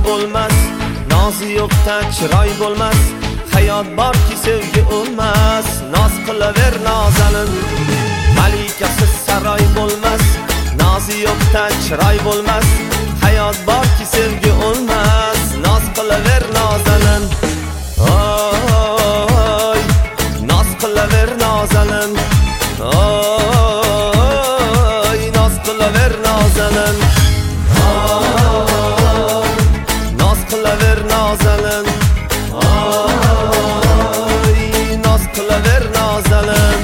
bo'lmas, nozi yo'qda chiroy bo'lmas, hayot borki sevgi o'lmas, noz qilaver nozalin. Malikasiz saroy bo'lmas, nozi yo'qda chiroy bo'lmas, hayot borki sevgi o'lmas, noz qilaver nozalin. Oy, noz qilaver nozalin. Oy, noz qilaver nozalin. Oy, noz qilaver nozalin. Oy, noz qilaver nozalin.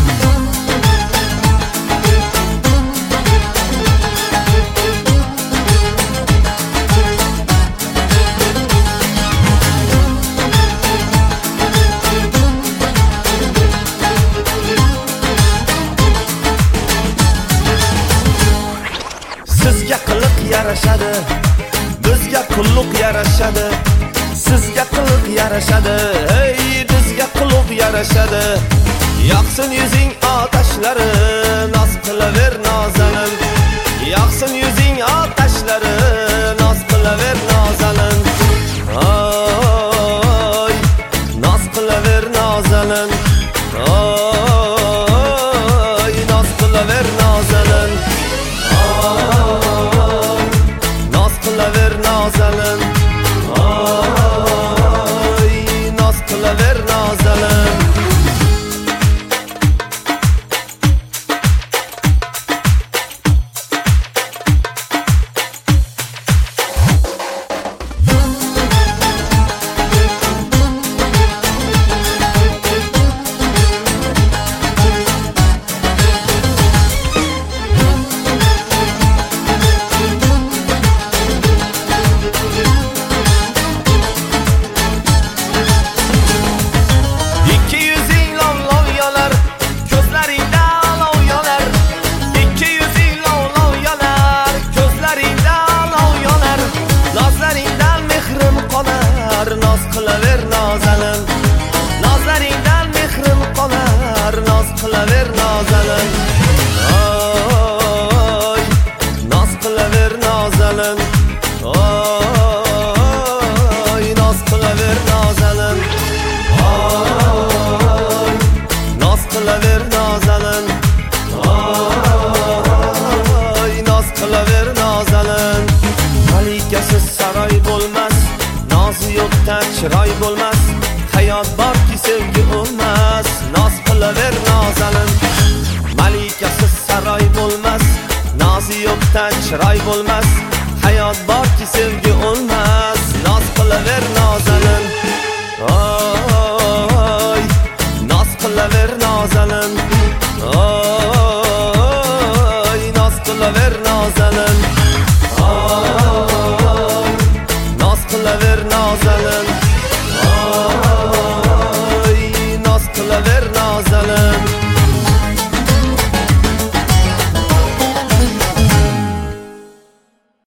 Sizga qiliq yarashadi, bizga qulluq yarashadi. Sizga qiliq yarashadi, hey, bizga qulluq yarashadi. Yoqsin yuzing otashlari, noz qilaver nozalin. Yoqsin yuzing otashlari, noz qilaver nozalin. Oy, noz qilaver nozalin. Oy, noz qilaver nozalin. Noz qilaver nozalin. Oy, noz qilaver nozalin. Noz qilaver nozalin. Nozlaringdan mehrim qolar, noz qilaver nozalin. Oy, noz qilaver nozalin. Oy, noz qilaver nozalin. Oy, noz qilaver nozalin. Oy, noz qilaver nozalin. Malikasiz saroy bo'lmas, nozi yo'qda chiroy bo'lmas, hayot borki sevgi o'lmas, noz qilaver nozalin. Malikasiz saroy bo'lmas, nozi yo'qda chiroy bo'lmas, hayot borki sevgi o'lmas, noz qilaver nozalin. Oy, noz qilaver nozalin. Oy, noz qilaver nozalin.